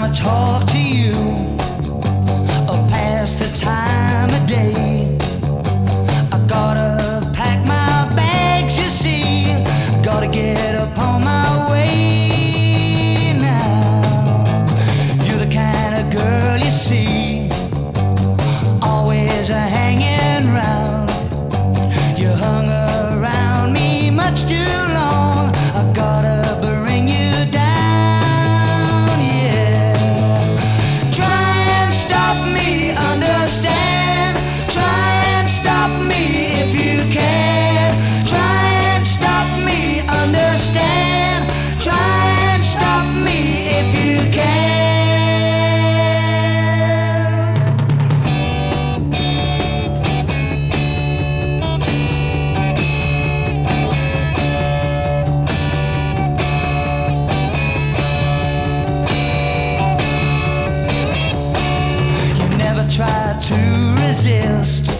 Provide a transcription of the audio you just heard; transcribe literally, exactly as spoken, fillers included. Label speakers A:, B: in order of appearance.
A: wanna talk to you or pass the time of day. I gotta pack my bags, you see. Gotta get up on my way now. You're the kind of girl you see, always a hanging round. You hung around me much too long. I gotta bring you down, yeah. Try and stop me, understand. Try and stop me if you can. Try and stop me, understand. Try and stop me if you can. Try to resist